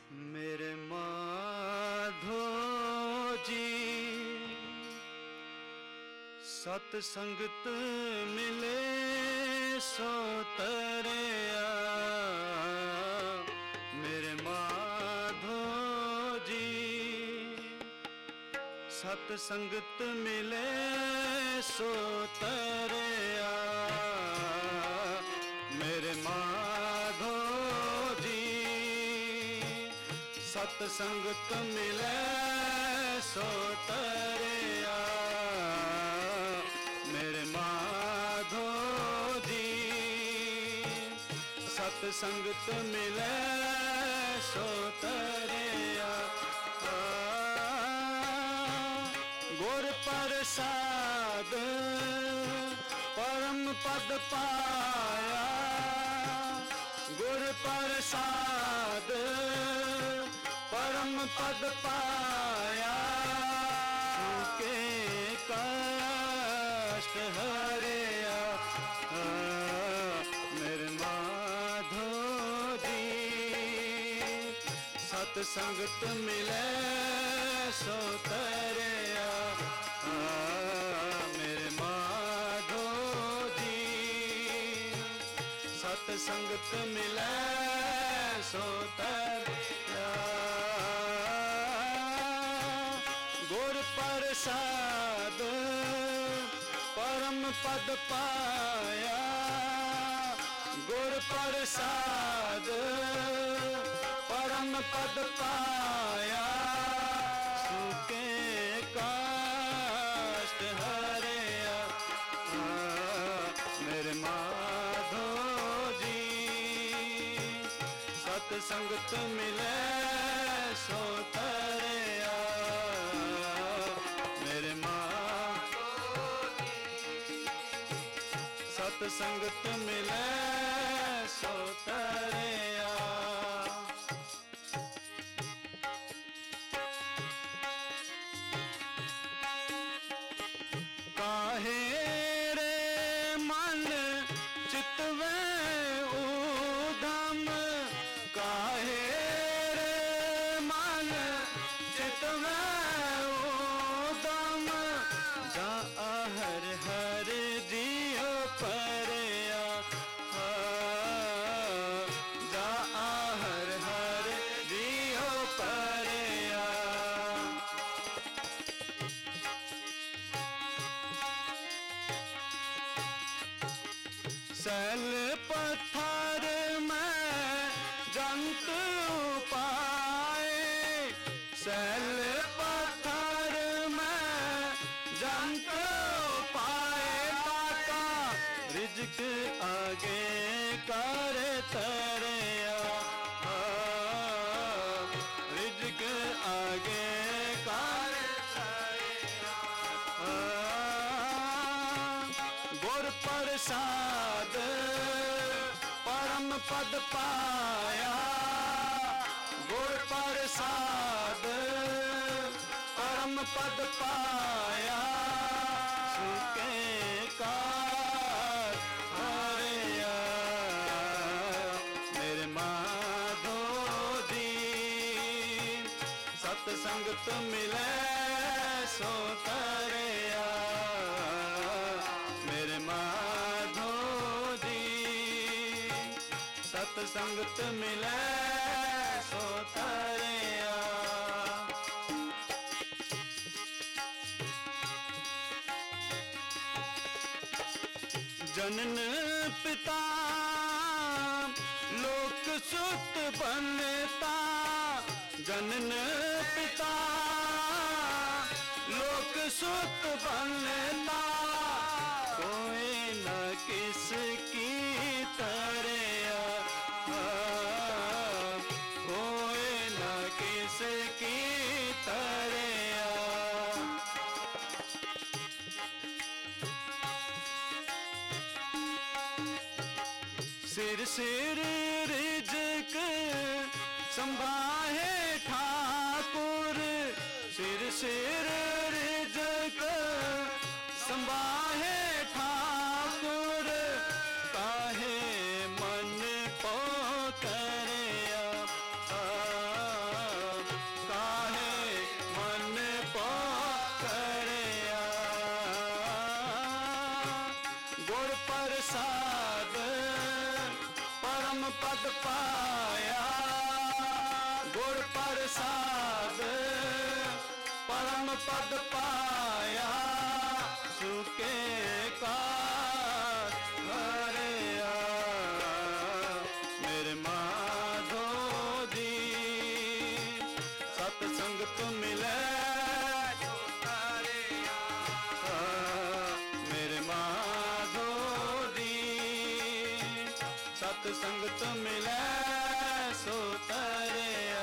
मेरे माधो जी सतसंगत मिले सो तरिया। मेरे माधो जी सतसंगत मिले सो तरिया। मेरे माधो जी सतसंगत मिले सो तरिया। मेरे माधो जी सतसंगत मिले सो तरिया। गुर प्रसाद परम पद पाया। गुर प्रसाद परम पद पाया। के कष्ट हरिया। मेरे माधो जी सतसंगत मिले सो तरिया। मेरे माधो जी सतसंगत मिले सो तरिया। गुर प्रसाद परम पद पाया। गुर प्रसाद परम पद पाया। सुखे कष्ट हरिया। मेरे माधो जी सतसंगत मिले सो तरिया। मेरे माधो जी सतसंगत मिले सो तरिया। काहे रे मन चितवे उधम। काहे रे मन चितवे उधम। जा हर हर जियो परया। जा हर हर जियो परया। सल पत्थर में जंत पाए। सल पत्थर में जंत पाए। बाका रिज़्क आगे कर तरिया। रिज़्क आगे कर तरिया। गुर प्रसाद परम पद पाया। गुर प्रसाद परम पद पाया। सुखे काज हरिया। मेरे माधो जी सतसंगत मिले सो तरिया। मेरे माधो जी सतसंगत मिले सो तरिया। जनन पिता लोक सुत बनता। जनन पिता लोक सुत बनता। कोई न किसकी तरिया। कोई न किसकी तरिया। सिर सिर रिज़्क संभाहे ठाकुर। सिर सिर रिज़्क संभाहे ठाकुर। काहे मन को तरिया। प्रसाद परम पद पाया सुके काट हरिया मेरे माधो जी सतसंग तुम मिले मेरे माधो जी सतसंग तुम मिले सो तरिया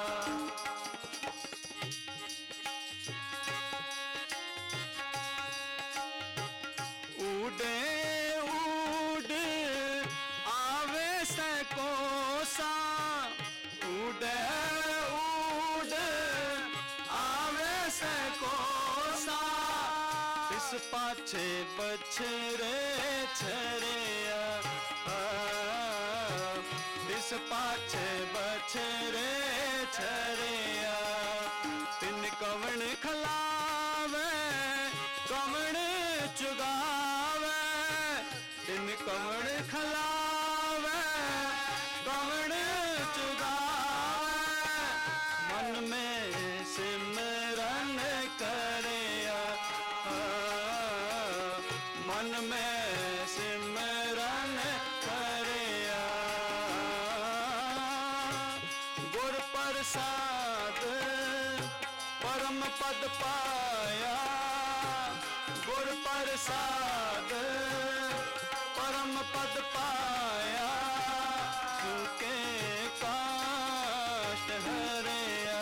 उड़े उड़ आवे से कोसा उड़े उड़ आवे से कोसा इस पाछे बछरे छरिया इस पाछे बछरे छरिया तिन कवण खलावे कवण चुगावे तिन कवण खलावे कवण चुगावे मन में सिमरन करिया मन में सिमरन करिया गुर प्रसाद परम पद पाया गुर प्रसाद परम पद पाया सुके काष्ट हरिया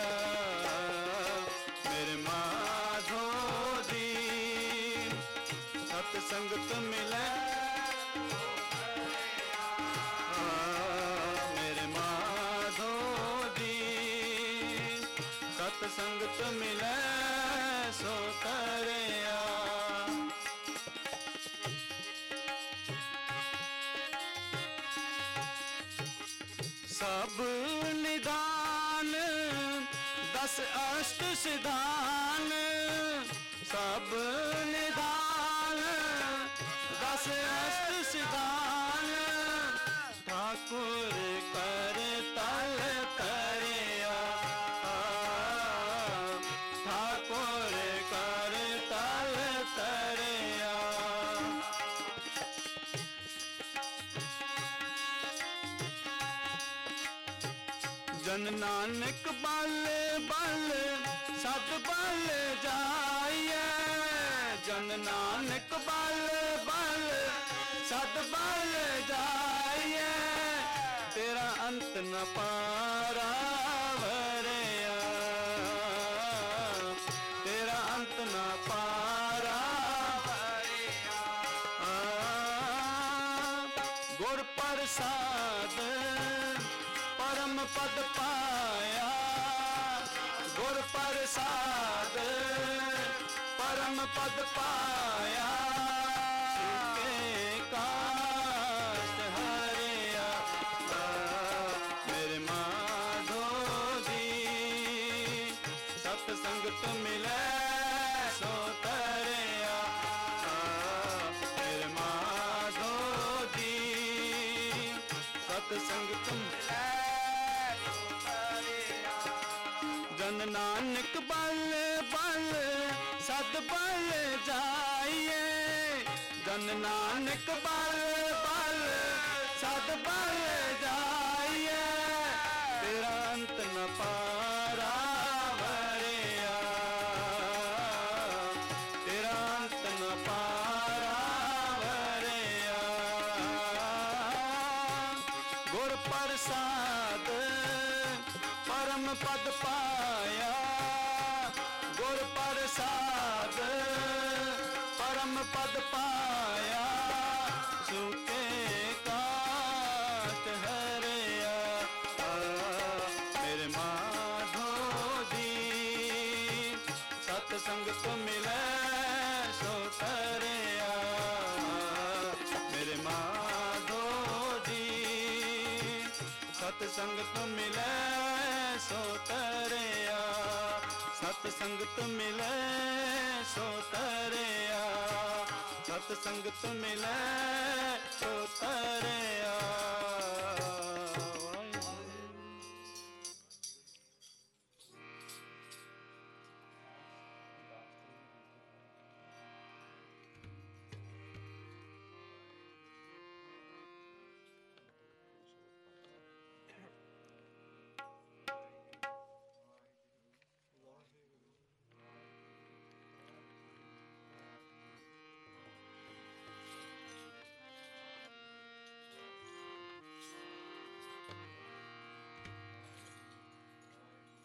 मेरे माधो जी सत्संग तुम मिले मेरे माधो जी सत्संग तुम मिले सो तरिया सब निदान दस अष्ट सिद्धान सब निदान दस अष्ट सिद्धान ठाकुर कर तल तरिया ठाकुर कर तल तरिया जन नानक बल बल सत बल जाइए जन नानक बल बल सत बल जाइए तेरा अंत न पारा वरिया तेरा अंत न पारा वरिया गुर प्रसाद परम पद पाया गुर प्रसाद परम पद पाया सुके काष्ट हरिया मेरे माधो जी सत्संग तुम मिले सो तरिया मेरे माधो जी सत्संग तुम मिले जन नानक बल बल सद बल जाइए जन नानक बल बल सद बल जाइए तेरा अंत न पारा वरिया तेरा अंत न पारा वरिया गुर प्रसाद परम पद पाया गुर प्रसाद परम पद पाया सुके काष्ट हरिया मेरे माधो जी सत्संग तुम मिले सो तरिया मेरे माधो जी सत्संग तुम मिले सो तरिया सत्संग तुम मिले सो तरिया सत्संग तुम मिले सो तरिया।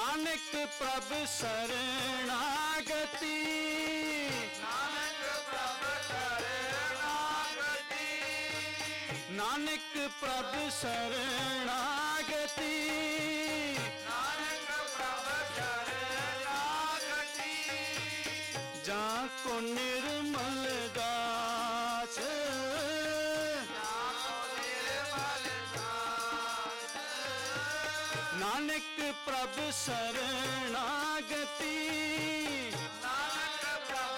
नानक प्रभ शरणागति, नानक प्रभ शरणागति, नानक प्रभ शरणागति, नानक प्रभ शरणागति, जाको निर्मल दास, जाको निर्मल दास, नानक प्रभ शरणागति, नानक प्रभ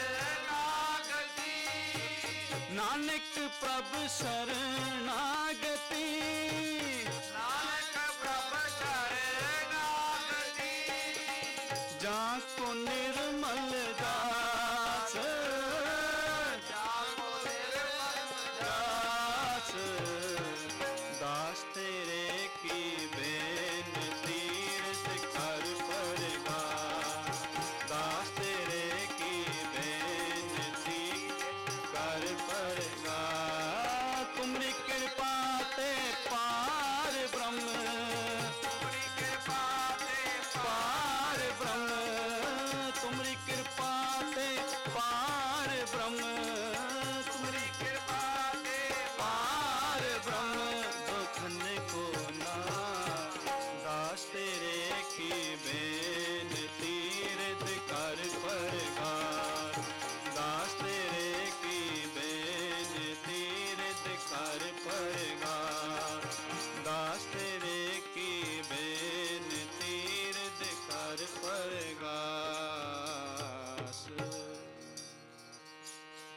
शरणागति, नानक प्रभ शरणागति,